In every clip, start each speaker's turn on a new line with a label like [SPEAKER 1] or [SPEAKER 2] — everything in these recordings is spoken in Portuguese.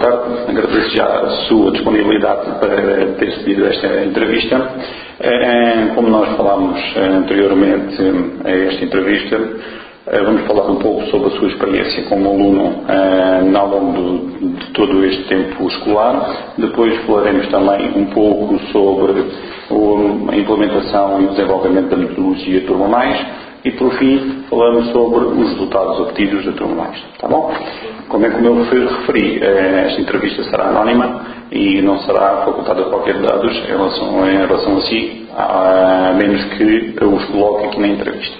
[SPEAKER 1] tarde. Agradeço já a sua disponibilidade para ter cedido esta entrevista. Como nós falámos anteriormente a esta entrevista, vamos falar um pouco sobre a sua experiência como aluno ao longo de todo este tempo escolar. Depois falaremos também um pouco sobre a implementação e o desenvolvimento da metodologia Turma Mais. E, por fim, falamos sobre os resultados obtidos da Turma Mais. Tá bom? Como eu referi, esta entrevista será anónima e não será facultada qualquer dados em relação a si, a menos que eu os coloque aqui na entrevista.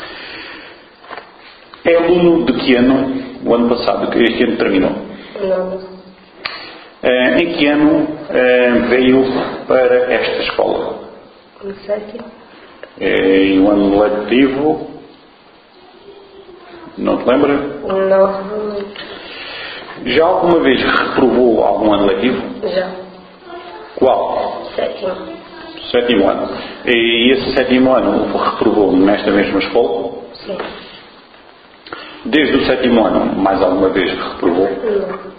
[SPEAKER 1] É aluno de que ano? O ano passado, que este ano terminou?
[SPEAKER 2] Não.
[SPEAKER 1] Em que ano veio para esta escola?
[SPEAKER 2] No sétimo.
[SPEAKER 1] E o ano letivo? Não te lembra?
[SPEAKER 2] Não.
[SPEAKER 1] Já alguma vez reprovou algum ano letivo?
[SPEAKER 2] Já.
[SPEAKER 1] Qual?
[SPEAKER 2] Sétimo.
[SPEAKER 1] Sétimo ano. E esse sétimo ano reprovou nesta mesma escola?
[SPEAKER 2] Sim.
[SPEAKER 1] Desde o sétimo ano, mais alguma vez reprovou?
[SPEAKER 2] Não.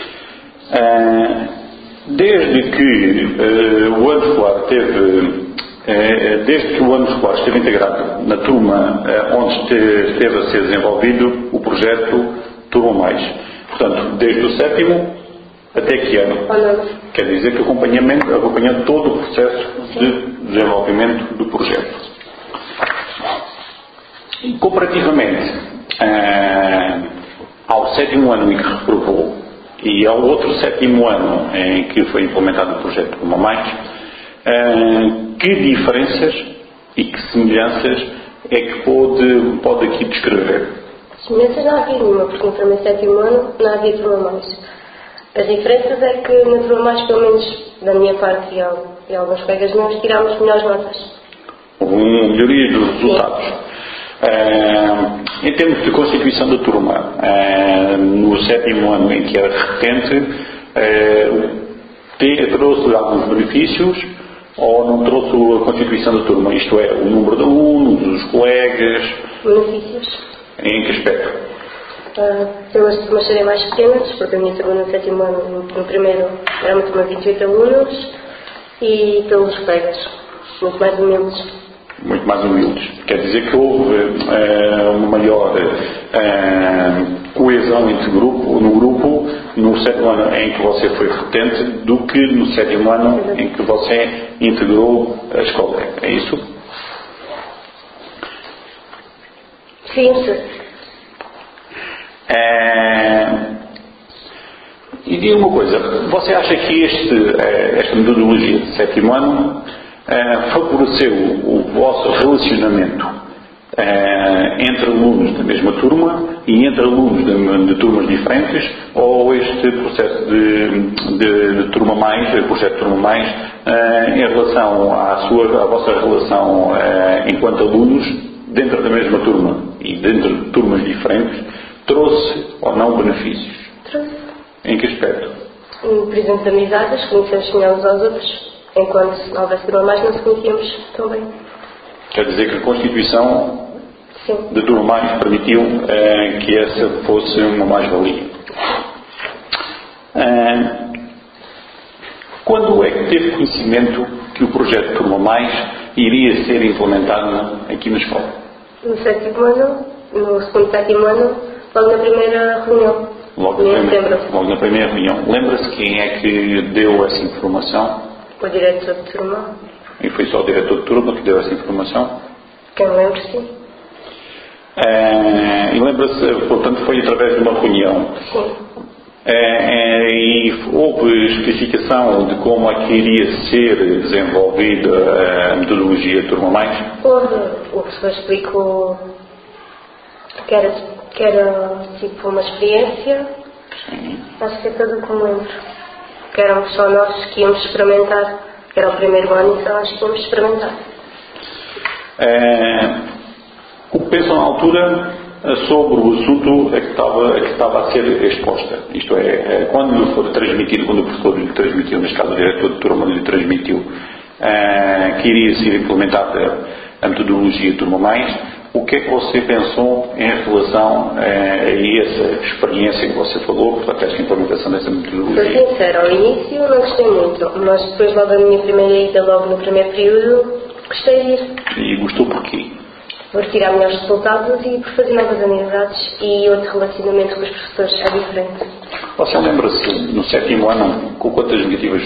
[SPEAKER 1] Desde que o ano escolar desde que o ano escolar esteve integrado na turma onde esteve a ser desenvolvido o projeto Turma Mais. Portanto, desde o sétimo até que ano? Quer dizer que acompanhou todo o processo de desenvolvimento do projeto. E comparativamente ao sétimo ano em que reprovou e ao outro sétimo ano em que foi implementado o projeto Turma Mais, que diferenças e que semelhanças é que pode aqui descrever?
[SPEAKER 2] Semelhanças não havia nenhuma, porque no primeiro e sétimo ano não havia Turma Mais. As diferenças é que na Turma Mais, pelo menos da minha parte e alguns colegas meus, tirámos melhores notas.
[SPEAKER 1] Houve uma melhoria dos resultados. Em termos de constituição da turma, no sétimo ano em que era repetente, trouxe alguns benefícios ou não trouxe a constituição da turma? Isto é, o número de alunos, os colegas.
[SPEAKER 2] Benefícios?
[SPEAKER 1] Em que aspecto?
[SPEAKER 2] Pelas turmas serem mais pequenas, porque a minha turma no sétimo ano, no primeiro, era uma turma de 28 alunos, e pelos colegas, muito mais humildes.
[SPEAKER 1] Muito mais humildes. Quer dizer que houve uma maior coesão no grupo no sétimo ano em que você foi repetente do que no sétimo ano em que você integrou a escola. É isso?
[SPEAKER 2] Sim.
[SPEAKER 1] E diga uma coisa, você acha que esta metodologia de sétimo ano favoreceu o vosso relacionamento entre alunos da mesma turma e entre alunos de turmas diferentes, ou este processo de Turma Mais, o projeto Turma Mais, em relação à vossa relação enquanto alunos dentro da mesma turma e dentro de turmas diferentes, trouxe ou não benefícios?
[SPEAKER 2] Trouxe.
[SPEAKER 1] Em que aspecto?
[SPEAKER 2] Por exemplo, de amizades, conhecemos melhor uns aos outros. Enquanto se não houvesse Turma Mais, não se conhecíamos tão bem.
[SPEAKER 1] Quer dizer que a Constituição
[SPEAKER 2] Sim.
[SPEAKER 1] de Turma Mais permitiu que essa fosse uma mais-valia. Quando é que teve conhecimento que o projeto Turma Mais iria ser implementado aqui na escola?
[SPEAKER 2] No sétimo ano, no segundo e sétimo ano, logo na primeira reunião.
[SPEAKER 1] Logo na primeira reunião. Lembra-se quem é que deu essa informação?
[SPEAKER 2] O diretor de turma.
[SPEAKER 1] E foi só o diretor de turma que deu essa informação?
[SPEAKER 2] Quem lembra, sim.
[SPEAKER 1] E lembra-se, portanto, foi através de uma reunião.
[SPEAKER 2] Sim.
[SPEAKER 1] E houve especificação de como é que iria ser desenvolvida a metodologia Turma Mais?
[SPEAKER 2] Houve. O professor explicou que era tipo uma experiência.
[SPEAKER 1] Sim.
[SPEAKER 2] Acho que é tudo o que me lembro. Que éramos só nós que íamos experimentar. Que era o primeiro ano e só nós que íamos experimentar.
[SPEAKER 1] O que pensam na altura sobre o assunto que estava a ser exposta? Isto é, quando lhe for transmitido, quando o professor lhe transmitiu, neste caso o diretor de turma lhe transmitiu que iria ser implementada a metodologia Turma Mais, O que é que você pensou em relação a essa experiência que você falou, portanto, esta implementação dessa metodologia?
[SPEAKER 2] Sou sincera, ao início não gostei muito, mas depois, logo na minha primeira ida, logo no primeiro período, gostei disso.
[SPEAKER 1] E gostou porquê?
[SPEAKER 2] Por tirar melhores resultados e por fazer novas amizades e outro relacionamento com os professores é diferente.
[SPEAKER 1] Você lembra-se, no 7º ano, com quantas negativas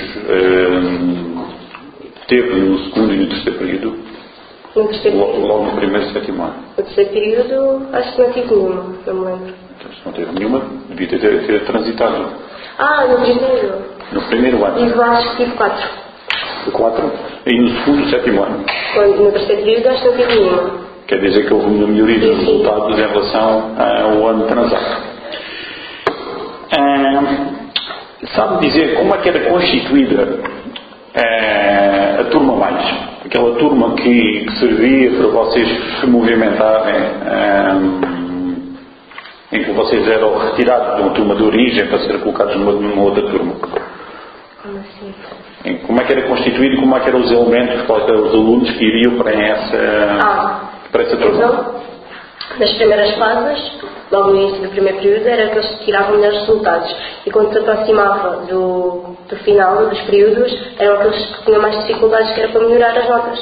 [SPEAKER 1] teve no 2º e no 3º período?
[SPEAKER 2] No terceiro período?
[SPEAKER 1] Logo no 1º e 7º ano.
[SPEAKER 2] No terceiro período, acho que não tive nenhuma, não me lembro.
[SPEAKER 1] Então, se não teve nenhuma, devia ter transitado.
[SPEAKER 2] No primeiro?
[SPEAKER 1] No 1º ano.
[SPEAKER 2] Tive, acho que tive 4.
[SPEAKER 1] 4. E no 2º e 7º ano.
[SPEAKER 2] No terceiro período, acho que não tive nenhuma.
[SPEAKER 1] Quer dizer que houve uma melhoria dos resultados em relação ao ano transado. Sabe dizer como é que era constituída a turma mais? Aquela turma que servia para vocês se movimentarem, em que vocês eram retirados de uma turma de origem para serem colocados numa outra turma.
[SPEAKER 2] Como assim?
[SPEAKER 1] Como é que era constituído e como é que eram os elementos, quais eram os alunos que iriam para essa turma?
[SPEAKER 2] Então, nas primeiras fases, logo no início do primeiro período, era que eles tiravam melhores resultados. E quando se aproximava do final dos períodos, eram aqueles que tinham mais dificuldades, que era para melhorar as notas.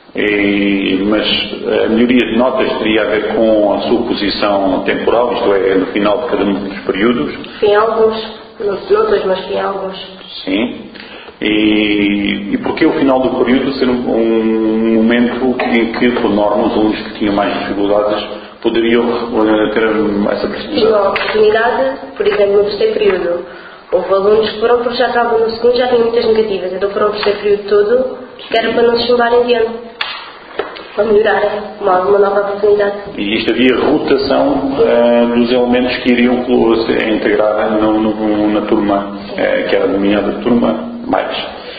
[SPEAKER 1] Mas a melhoria de notas teria a ver com a sua posição temporal, isto é, no final de cada um dos períodos?
[SPEAKER 2] Em alguns, não todos, mas em alguns.
[SPEAKER 1] Sim. E porquê o final do período ser um momento em que, por norma, os alunos que tinham mais dificuldades poderiam ter essa possibilidade?
[SPEAKER 2] Tinham a oportunidade, por exemplo, no terceiro período. Houve alunos que foram porque já estavam no segundo, já tinham muitas negativas, então foram o terceiro período todo, que era para não se chumbarem de ano, para melhorarem, uma nova oportunidade.
[SPEAKER 1] E isto havia rotação dos elementos que iriam se integrar na turma, que era denominada turma mais.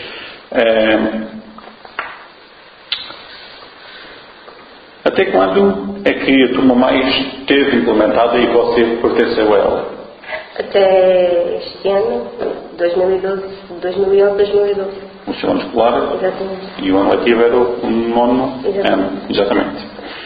[SPEAKER 1] Até quando é que a turma mais esteve implementada e você pertenceu a ela?
[SPEAKER 2] Até este ano, 2011, 2012.
[SPEAKER 1] O seu ano escolar?
[SPEAKER 2] Exatamente.
[SPEAKER 1] E o ano letivo era o 9º ano? Exatamente.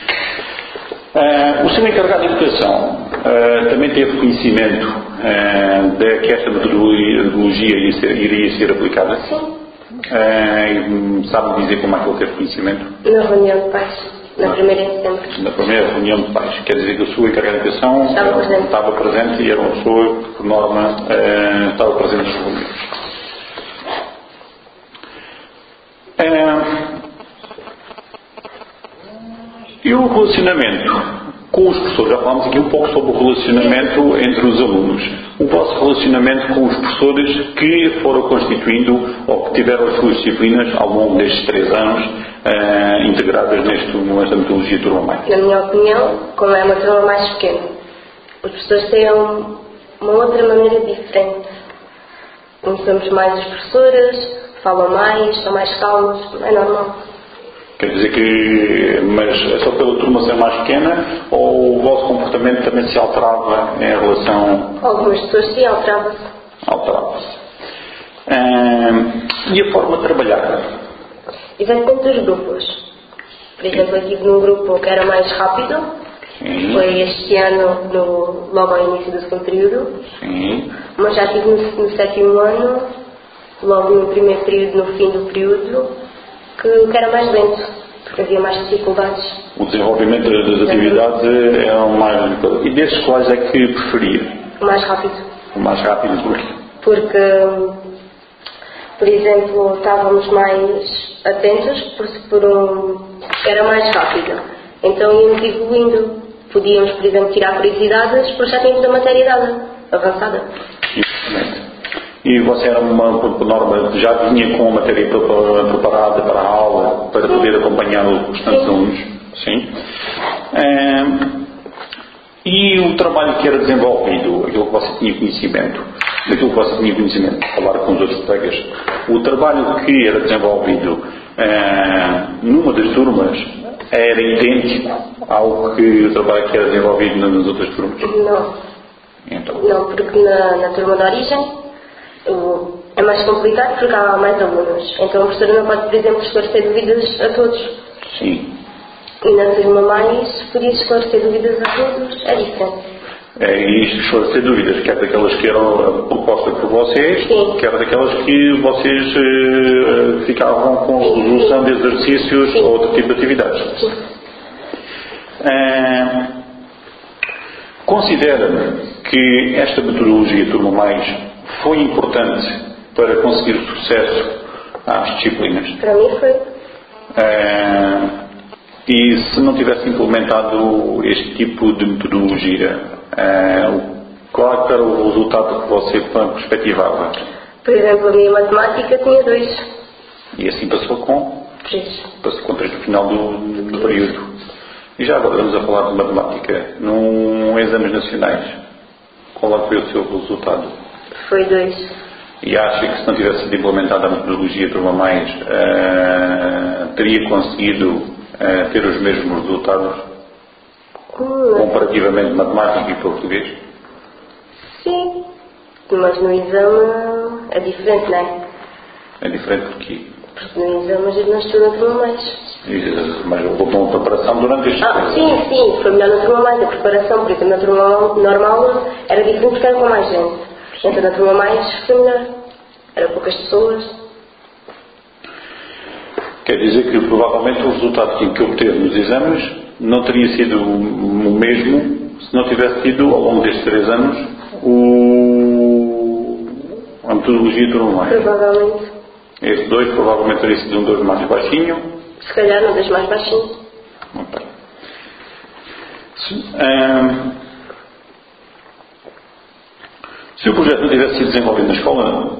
[SPEAKER 1] O seu encarregado de educação também teve conhecimento de que esta metodologia iria ser aplicada?
[SPEAKER 2] Sim.
[SPEAKER 1] Sabe dizer como é que ele teve conhecimento?
[SPEAKER 2] Na reunião de pais, na primeira em setembro.
[SPEAKER 1] Na primeira reunião de pais. Quer dizer que a sua encarregada de educação estava presente e era uma pessoa que, por norma, estava presente nos reuniões. E o relacionamento com os professores? Já falámos aqui um pouco sobre o relacionamento entre os alunos. O vosso relacionamento com os professores que foram constituindo ou que tiveram as suas disciplinas ao longo destes 3 anos integradas nesta metodologia Turma Mais?
[SPEAKER 2] Na minha opinião, como é uma turma mais pequena, os professores têm uma outra maneira diferente. Conhecemos mais os professores, falam mais, são mais calmos, é normal.
[SPEAKER 1] Quer dizer que, mas é só pela turma ser mais pequena ou o vosso comportamento também se alterava em relação...
[SPEAKER 2] Algumas pessoas sim, alteravam-se.
[SPEAKER 1] Alterava-se. E a forma de trabalhar?
[SPEAKER 2] Exatamente dos grupos. Por exemplo, eu estive num grupo que era mais rápido.
[SPEAKER 1] Sim.
[SPEAKER 2] Foi este ano, logo ao início do segundo período.
[SPEAKER 1] Sim.
[SPEAKER 2] Mas já estive no 7º ano, logo no primeiro período, no fim do período, que era mais lento, porque havia mais dificuldades. O
[SPEAKER 1] desenvolvimento das atividades é o mais... E desses quais é que preferia?
[SPEAKER 2] O mais rápido.
[SPEAKER 1] O mais rápido porquê?
[SPEAKER 2] Porque, por exemplo, estávamos mais atentos porque era mais rápido. Então íamos evoluindo. Podíamos, por exemplo, tirar curiosidades porque já tínhamos a matéria dada, avançada.
[SPEAKER 1] Exatamente. E você era por norma, já vinha com a matéria preparada para a aula, para poder acompanhar os restantes alunos? Sim. E o trabalho que era desenvolvido, aquilo que você tinha conhecimento, falar com os outros colegas, o trabalho que era desenvolvido numa das turmas era idêntico ao que o trabalho que era desenvolvido nas outras turmas?
[SPEAKER 2] Não.
[SPEAKER 1] Então.
[SPEAKER 2] Não, porque na turma de origem é mais complicado porque há mais alunos. Então a professora não pode, por exemplo, esclarecer dúvidas a todos.
[SPEAKER 1] Sim.
[SPEAKER 2] E na turma mais, podia esclarecer dúvidas a todos, é diferente.
[SPEAKER 1] E isto esclarecer dúvidas, quer daquelas que eram propostas por vocês,
[SPEAKER 2] Sim.
[SPEAKER 1] quer daquelas que vocês ficavam com resolução de exercícios
[SPEAKER 2] Sim.
[SPEAKER 1] ou outro tipo de atividades.
[SPEAKER 2] Sim.
[SPEAKER 1] Considera que esta metodologia Turma Mais foi importante para conseguir sucesso às disciplinas?
[SPEAKER 2] Para mim foi.
[SPEAKER 1] E se não tivesse implementado este tipo de metodologia, qual era o resultado que você perspectivava?
[SPEAKER 2] Por exemplo, a minha matemática tinha 2.
[SPEAKER 1] E assim passou com
[SPEAKER 2] 3.
[SPEAKER 1] Passou com 3 no final do período. E já agora vamos a falar de matemática. Num exames nacionais, qual foi o seu resultado?
[SPEAKER 2] Foi 2.
[SPEAKER 1] E acha que se não tivesse sido implementada a metodologia Turma Mais, teria conseguido ter os mesmos resultados comparativamente matemática e português?
[SPEAKER 2] Sim, mas no exame é diferente, não é?
[SPEAKER 1] É diferente porque
[SPEAKER 2] No exame a gente não estuda na turma mais.
[SPEAKER 1] mas houve uma preparação durante este
[SPEAKER 2] Sim, foi melhor na turma mais, a preparação, por exemplo, na turma normal era diferente porque era com mais gente. Então na turma mais foi melhor. Eram poucas pessoas.
[SPEAKER 1] Quer dizer que provavelmente o resultado que obteve nos exames não teria sido o mesmo se não tivesse tido ao longo destes 3 anos a metodologia Turma Mais.
[SPEAKER 2] Provavelmente.
[SPEAKER 1] Esse 2 provavelmente teria sido um 2 mais baixinho.
[SPEAKER 2] Se calhar não das mais baixinho.
[SPEAKER 1] Okay. Se o projeto não tivesse sido desenvolvido na escola,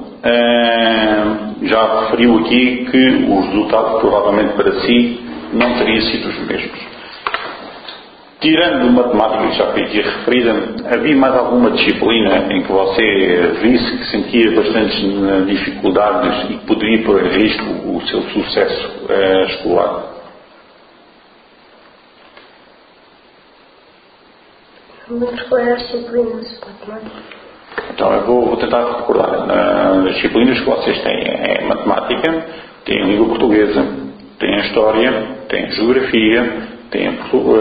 [SPEAKER 1] já referiu aqui que o resultado provavelmente para si não teria sido os mesmos. Tirando matemática, que já foi aqui referida, havia mais alguma disciplina em que você visse que sentia bastantes dificuldades e que poderia pôr em risco o seu sucesso escolar?
[SPEAKER 2] Não lembro qual era as disciplinas. Matemática.
[SPEAKER 1] Então eu vou tentar recordar. As disciplinas que vocês têm é matemática, têm a língua portuguesa, têm a história, têm a geografia, têm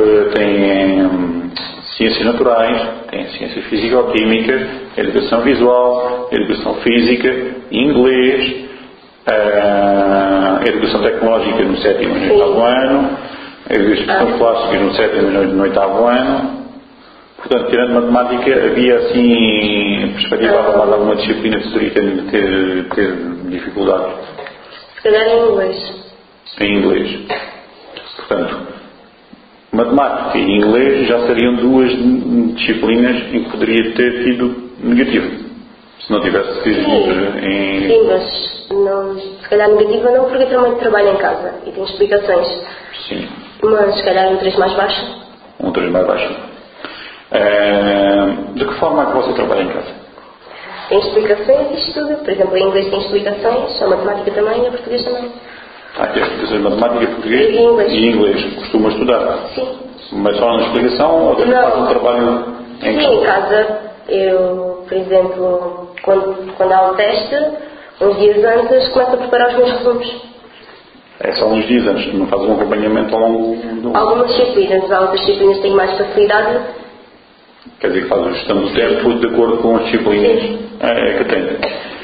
[SPEAKER 1] ciências naturais, têm ciências físico-químicas, educação visual, educação física, inglês, educação tecnológica no 7º e no 8º ano, educação plástica no 7º e no 8º ano. Portanto, tirando matemática, havia assim, perspectivava mais alguma disciplina que poderia ter dificuldades?
[SPEAKER 2] Se calhar em inglês.
[SPEAKER 1] Em inglês. Portanto, matemática e inglês já seriam 2 disciplinas em que poderia ter tido negativo. Se não tivesse sido em...
[SPEAKER 2] Sim, mas não, se calhar negativa não, porque eu também trabalho em casa e tenho explicações.
[SPEAKER 1] Sim.
[SPEAKER 2] Mas se calhar um 3 mais baixo.
[SPEAKER 1] Um 3 mais baixo. De que forma é que você trabalha em casa?
[SPEAKER 2] Tem explicações e estudo. Por exemplo, em inglês tem explicações, a matemática também e a português também.
[SPEAKER 1] Tem explicações de matemática, português
[SPEAKER 2] e
[SPEAKER 1] inglês. Costuma estudar?
[SPEAKER 2] Sim.
[SPEAKER 1] Mas só na explicação ou faz o trabalho em casa?
[SPEAKER 2] Sim, em casa. Eu, por exemplo, quando há um teste, uns dias antes começo a preparar os meus resumos.
[SPEAKER 1] É só uns dias antes, não faz um acompanhamento ao longo do...
[SPEAKER 2] Algumas disciplinas, há outras disciplinas que têm mais facilidade.
[SPEAKER 1] Quer dizer que faz a gestão do tempo de acordo com as disciplinas que tem.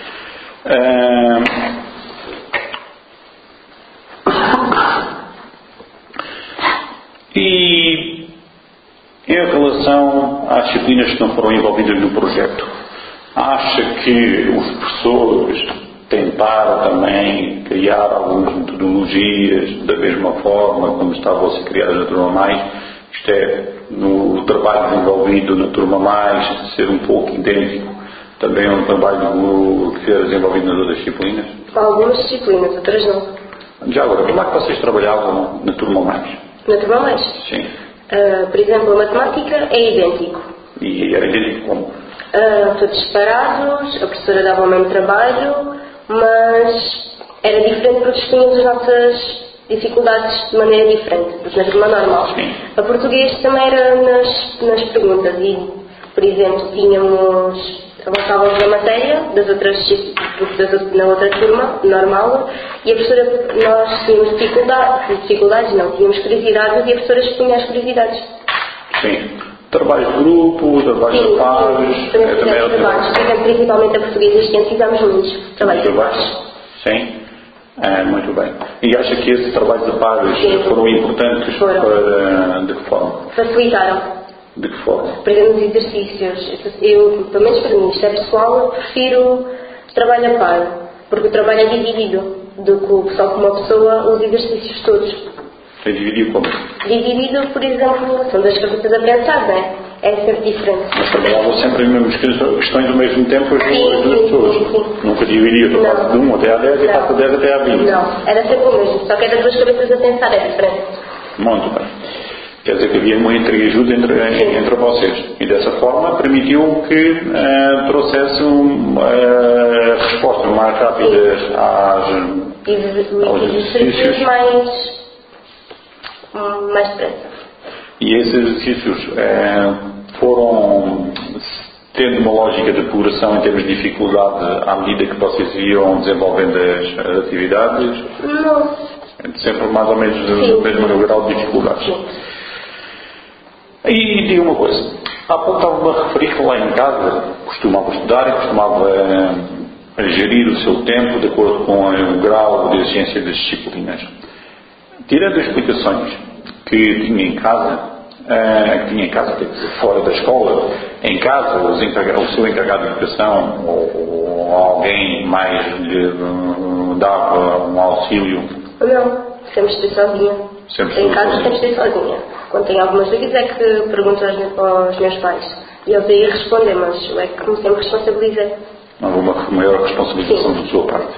[SPEAKER 1] E em relação às disciplinas que não foram envolvidas no projeto, acha que os professores tentaram também criar algumas metodologias da mesma forma como estavam a ser criadas na Turma Mais? Isto é, no trabalho desenvolvido na Turma Mais, ser um pouco idêntico também ao trabalho que era desenvolvido nas outras disciplinas?
[SPEAKER 2] Algumas disciplinas, outras não.
[SPEAKER 1] Já agora, como é que vocês trabalhavam na Turma Mais?
[SPEAKER 2] Na Turma Mais?
[SPEAKER 1] Sim.
[SPEAKER 2] Por exemplo, a matemática é idêntico.
[SPEAKER 1] E era idêntico como?
[SPEAKER 2] Todos separados, a professora dava o mesmo trabalho, mas era diferente porque tínhamos as nossas dificuldades de maneira diferente do que na turma normal.
[SPEAKER 1] Sim.
[SPEAKER 2] A português também era nas perguntas e, por exemplo, tínhamos avançávamos na matéria na outra turma, normal, e a professora, nós tínhamos dificuldades não, tínhamos curiosidades e a professora expunha as curiosidades.
[SPEAKER 1] Sim. Trabalhos de grupo, trabalhos de pares,
[SPEAKER 2] também trabalhos. Por exemplo, principalmente a portuguesa e ciência, fizemos muitos trabalhos de pares.
[SPEAKER 1] Sim. Muito bem. E acha que esses trabalhos de pares foram importantes para... De que forma?
[SPEAKER 2] Facilitaram.
[SPEAKER 1] De que forma?
[SPEAKER 2] Por exemplo, os exercícios. Eu, pelo menos para mim, isto é pessoal, eu prefiro trabalho a par, porque o trabalho é dividido, do que só com uma pessoa, os exercícios todos.
[SPEAKER 1] É dividido como?
[SPEAKER 2] Dividido, por exemplo, são duas cabeças a pensar, não é? É sempre diferente.
[SPEAKER 1] Mas trabalhavam sempre as mesmas questões ao mesmo tempo as duas pessoas.
[SPEAKER 2] Sim.
[SPEAKER 1] Nunca dividia, tu passas de 1 até a 10 e passa de 10 até a 20.
[SPEAKER 2] Não, era sempre o mesmo, só que era duas cabeças a pensar, é diferente.
[SPEAKER 1] Muito bem. Quer dizer que havia uma entreajuda entre vocês. E dessa forma permitiu que trouxesse respostas mais rápidas aos exercícios.
[SPEAKER 2] Mais depressa.
[SPEAKER 1] E esses exercícios foram tendo uma lógica de progressão em termos de dificuldade à medida que vocês iam desenvolvendo as atividades?
[SPEAKER 2] Não.
[SPEAKER 1] Sempre mais ou menos no mesmo grau de dificuldades.
[SPEAKER 2] Sim.
[SPEAKER 1] E diga uma coisa, há pouco estava-me a referir que lá em casa costumava estudar e costumava gerir o seu tempo de acordo com o grau de exigência das disciplinas. Tirando as explicações que tinha em casa, fora da escola, em casa, o seu encarregado de educação ou alguém mais lhe dava um auxílio?
[SPEAKER 2] Não, sempre estou sozinha. Em casa sempre estou sozinha. Quando tenho algumas dúvidas é que pergunto aos meus pais. E eles aí respondem, mas eu é que me sempre responsabilizei.
[SPEAKER 1] Houve uma maior responsabilização da sua parte.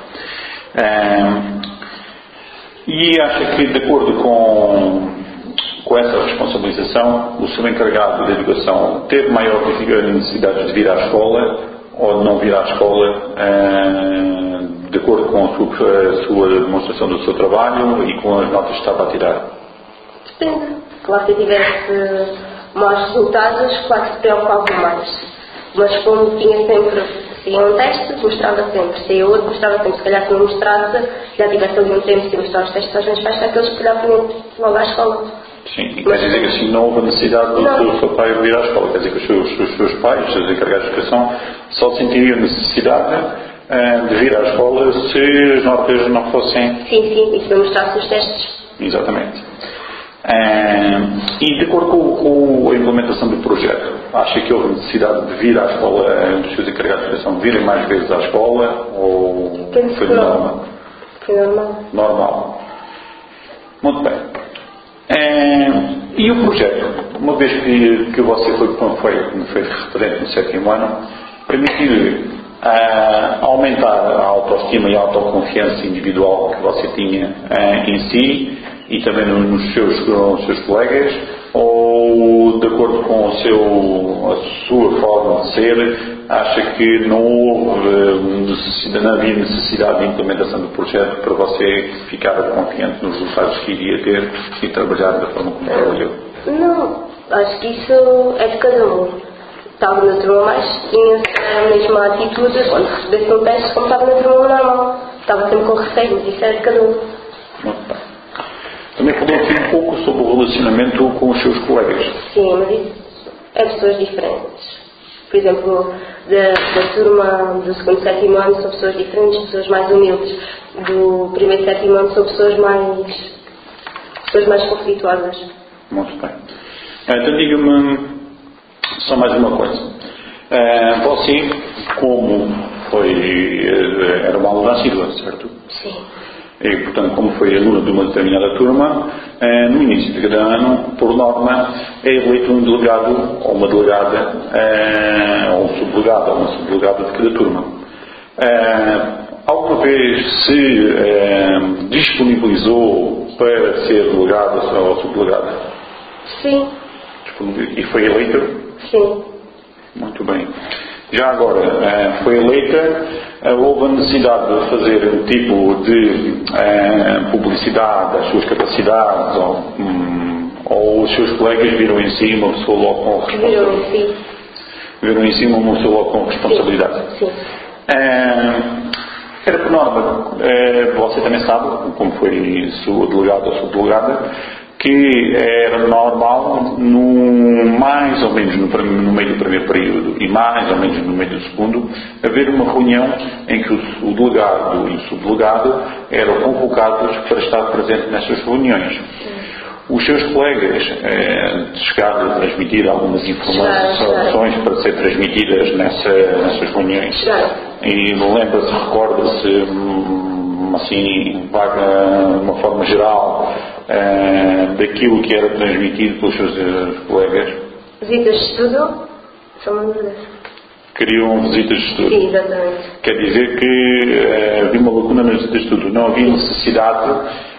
[SPEAKER 1] E acha que, de acordo com essa responsabilização, o seu encarregado de educação teve maior necessidade de vir à escola ou de não vir à escola, de acordo com a sua demonstração do seu trabalho e com as notas que estava a tirar?
[SPEAKER 2] Depende. Claro que eu tivesse maus resultados, claro que se preocupava mais. Mas como tinha sempre, se ia um teste, mostrava sempre. Se ia outro, mostrava sempre. Se calhar se não mostrasse, já tivesse ali um tempo de mostrar os testes aos meus pais, para que eles se calhar vinham logo à escola.
[SPEAKER 1] Sim, e quer dizer que assim não houve necessidade do seu pai vir à escola. Quer dizer que os seus pais, os encarregados de educação, só sentiriam necessidade de vir à escola se as notas não fossem...
[SPEAKER 2] Sim, e se não mostrasse os testes.
[SPEAKER 1] Exatamente. E de acordo com a implementação do projeto, acha que houve necessidade de vir à escola, dos seus encarregados de educação virem mais vezes à escola, ou foi normal?
[SPEAKER 2] Foi normal.
[SPEAKER 1] Normal. Muito bem. E o projeto, uma vez que você foi referente no 7º ano, permitiu-lhe aumentar a autoestima e a autoconfiança individual que você tinha em si e também nos seus colegas, ou de acordo com a sua forma de ser, acha que não havia necessidade de implementação do projeto para você ficar confiante nos resultados que iria ter e trabalhar da forma como trabalhou?
[SPEAKER 2] Não, acho que isso é de cada um. Estava na turma mais, tinha a mesma atitude quando recebesse um teste como estava na turma normal. Estava sempre com receio, mas isso é de cada um.
[SPEAKER 1] Muito bem. Também falou aqui um pouco sobre o relacionamento com os seus colegas.
[SPEAKER 2] Sim, mas isso é pessoas diferentes. Por exemplo, da turma do 2º e 7º ano são pessoas diferentes, pessoas mais humildes. Do 1º e 7º ano são pessoas mais conflituosas.
[SPEAKER 1] Muito bem. Então diga-me só mais uma coisa. Você, como era uma aluna assídua, certo?
[SPEAKER 2] Sim.
[SPEAKER 1] E, portanto, como foi aluna de uma determinada turma, no início de cada ano, por norma, é eleito um delegado ou uma delegada, ou um subdelegado ou uma subdelegada de cada turma. Alguma vez se disponibilizou para ser delegada ou subdelegada?
[SPEAKER 2] Sim.
[SPEAKER 1] E foi eleita?
[SPEAKER 2] Sim.
[SPEAKER 1] Muito bem. Já agora, foi eleita, houve a necessidade de fazer um tipo de publicidade das suas capacidades, ou os seus colegas viram em si uma pessoa logo com responsabilidade?
[SPEAKER 2] Viram em si.
[SPEAKER 1] ver um em cima, uma pessoa logo com responsabilidade.
[SPEAKER 2] Sim.
[SPEAKER 1] Era por norma, você também sabe, como foi sua delegada ou subdelegada, que era normal, mais ou menos no meio do primeiro período e mais ou menos no meio do segundo, haver uma reunião em que o delegado e o subdelegado eram convocados para estar presentes nessas reuniões. Os seus colegas chegaram a transmitir algumas informações para ser transmitidas nessas reuniões. E lembra-se, recorda-se, assim, vaga, de uma forma geral, daquilo que era transmitido pelos seus colegas?
[SPEAKER 2] Visitas de estudo? São uma dúvida.
[SPEAKER 1] Queriam visitas de estudo?
[SPEAKER 2] Sim, exatamente.
[SPEAKER 1] Quer dizer que havia uma lacuna nas visitas de estudo. Não havia necessidade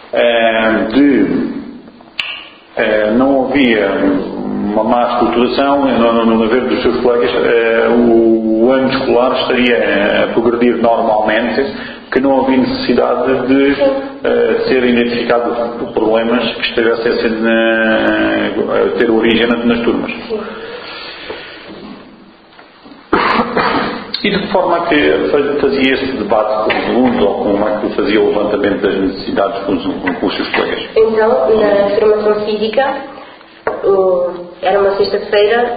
[SPEAKER 1] não havia uma má estruturação, no haver dos seus colegas, o ano escolar estaria a progredir normalmente, que não havia necessidade de ser identificado problemas que estivessem a ter origem nas turmas.
[SPEAKER 2] Sim.
[SPEAKER 1] E de que forma que fazia esse debate com os alunos, ou como é que fazia o levantamento das necessidades com os seus colegas?
[SPEAKER 2] Então, na formação física, era uma sexta-feira,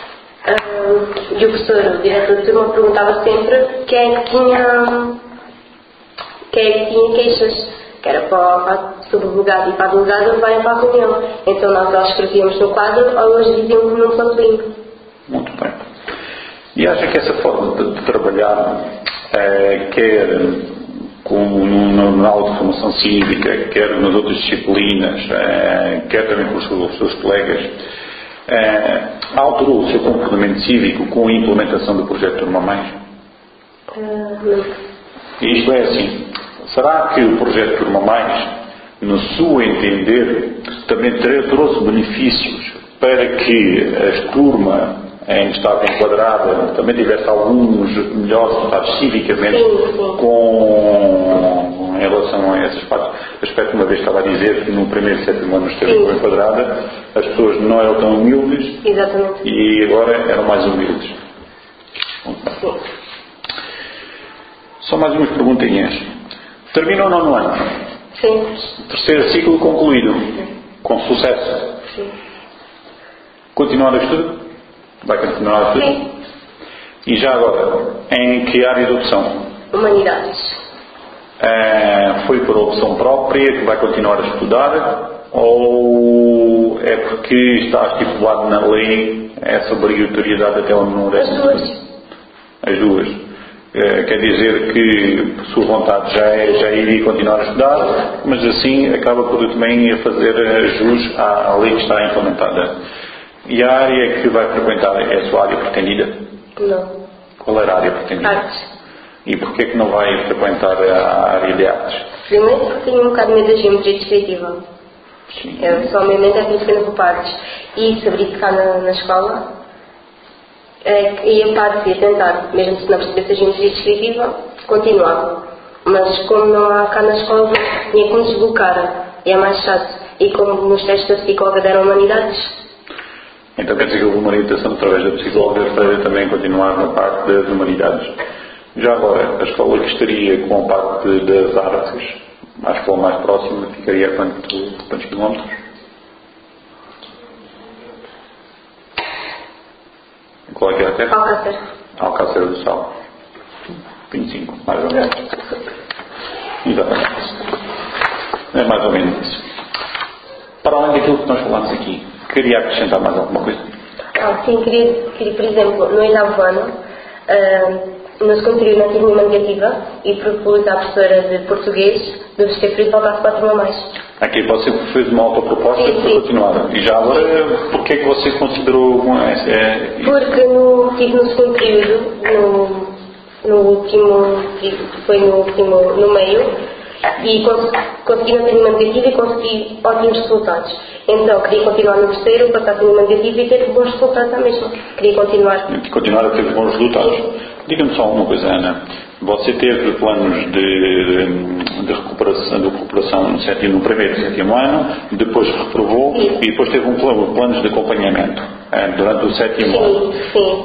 [SPEAKER 2] e o professor, o diretor de turma, perguntava sempre quem é que tinha queixas, que era para o subdelegado e para a delegada levarem para a reunião. Então nós escrevíamos no quadro, ou eles diziam que não fosse limpo.
[SPEAKER 1] Muito bem. E acha que essa forma de trabalhar, quer na aula de formação cívica, quer nas outras disciplinas, quer também com os seus colegas, alterou o seu comportamento cívico com a implementação do projeto Turma Mais?
[SPEAKER 2] Não.
[SPEAKER 1] E isto é assim, será que o projeto Turma Mais, no seu entender, também trouxe benefícios para que a turma em que estava enquadrada também tivesse alguns melhores resultados civicamente em relação a esses aspectos? Uma vez estava a dizer que no primeiro e sétimo ano esteve enquadrada, as pessoas não eram tão humildes.
[SPEAKER 2] Exatamente.
[SPEAKER 1] E agora eram mais humildes.
[SPEAKER 2] Sim.
[SPEAKER 1] Só mais umas perguntinhas. Terminou o 9º ano?
[SPEAKER 2] Sim.
[SPEAKER 1] Terceiro ciclo concluído? Com sucesso?
[SPEAKER 2] Sim.
[SPEAKER 1] Continuar a estudo? Vai continuar a estudo?
[SPEAKER 2] Sim.
[SPEAKER 1] E já agora, em que área de opção?
[SPEAKER 2] Humanidades.
[SPEAKER 1] Foi por opção própria que vai continuar a estudar? Ou é porque está estipulado na lei essa obrigatoriedade até onde não
[SPEAKER 2] As duas.
[SPEAKER 1] As duas. Quer dizer que, por sua vontade, já iria continuar a estudar, mas assim acaba por também fazer jus à lei que está implementada. E a área que vai frequentar é a sua área pretendida?
[SPEAKER 2] Não.
[SPEAKER 1] Qual era a área pretendida?
[SPEAKER 2] Artes.
[SPEAKER 1] E porquê que não vai frequentar a área de artes?
[SPEAKER 2] Primeiro porque tenho um bocado de medo da geometria descritiva.
[SPEAKER 1] Sim.
[SPEAKER 2] Eu só me mente é que não vou para artes. E se abrir cá na escola, ia para artes, ia tentar, mesmo se não percebesse a geometria descritiva, continuava. Mas como não há cá na escola, tinha que me desbloquear. E é mais chato. E como nos testes da psicóloga deram humanidades.
[SPEAKER 1] Então quer dizer que houve uma orientação através da psicóloga para também continuar na parte das humanidades. Já agora, a escola que estaria com a parte das artes, a escola mais próxima, ficaria a quantos quilómetros? Qual é que era a terra?
[SPEAKER 2] Alcácer.
[SPEAKER 1] Alcácer do Sal. 25, mais ou menos. Exatamente. É mais ou menos isso. Para além daquilo que nós falamos aqui, queria acrescentar mais alguma coisa?
[SPEAKER 2] Sim, queria, por exemplo, no 8º ano, no segundo período não tive nenhuma negativa e propus à professora de português de vos ter preferido voltar para a turma mais.
[SPEAKER 1] Aqui você fez uma autoproposta para continuar. E já agora, porquê é que você considerou essa?
[SPEAKER 2] Porque tive no segundo período, no último, foi no meio, e consegui não ter nenhuma negativa e consegui ótimos resultados. Então, queria continuar no terceiro, passar sem nenhuma negativa e ter bons resultados à mesma. Queria continuar.
[SPEAKER 1] Continuar a ter bons resultados. Diga-me só uma coisa, Ana. Você teve planos de recuperação no primeiro e sétimo ano, depois reprovou e depois teve planos de acompanhamento durante o sétimo ano.
[SPEAKER 2] Sim.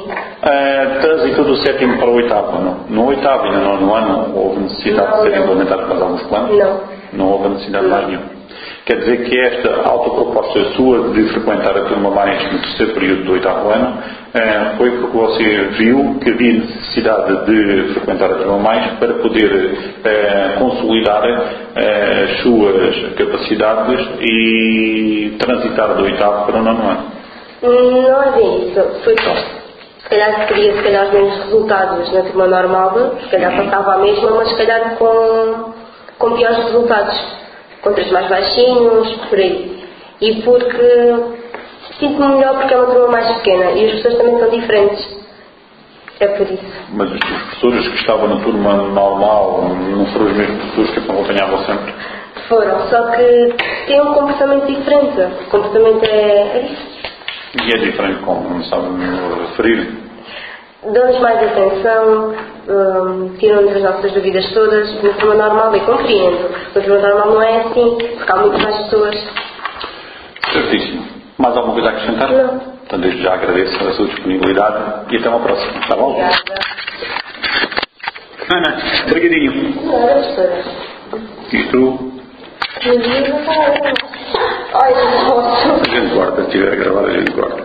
[SPEAKER 1] Trânsito do sétimo para o oitavo ano. No oitavo e no nono ano houve necessidade de serem implementados mais alguns planos?
[SPEAKER 2] Não.
[SPEAKER 1] Não houve necessidade de mais nenhum. Quer dizer que esta autoproposta sua de frequentar a turma mais no terceiro período do oitavo ano foi porque você viu que havia necessidade de frequentar a turma mais para poder consolidar as suas capacidades e transitar do oitavo para o nono ano.
[SPEAKER 2] Não é bem isso. Foi se calhar teria os mesmos resultados na turma normal, se calhar passava a mesma, mas se calhar com piores resultados. Com três mais baixinhos, por aí. E porque sinto-me melhor porque é uma turma mais pequena e os professores também são diferentes. É por isso.
[SPEAKER 1] Mas os professores que estavam na turma normal não foram os mesmos professores que acompanhavam sempre?
[SPEAKER 2] Foram, só que têm um comportamento diferente. O comportamento é diferente.
[SPEAKER 1] E é diferente, como não sabe referir?
[SPEAKER 2] Dão-nos mais atenção, tiram-nos as nossas dúvidas todas. Na turma normal eu compreendo. Na turma normal não é assim, porque há muitas mais pessoas.
[SPEAKER 1] Certíssimo. Mais alguma coisa a acrescentar?
[SPEAKER 2] Não.
[SPEAKER 1] Então desde já agradeço a sua disponibilidade e até uma próxima. Está bom?
[SPEAKER 2] Obrigada.
[SPEAKER 1] Ana, obrigadinho.
[SPEAKER 2] Não era professora.
[SPEAKER 1] Isto
[SPEAKER 2] Olha, não posso.
[SPEAKER 1] a gente guarda, se estiver a gravar a gente guarda.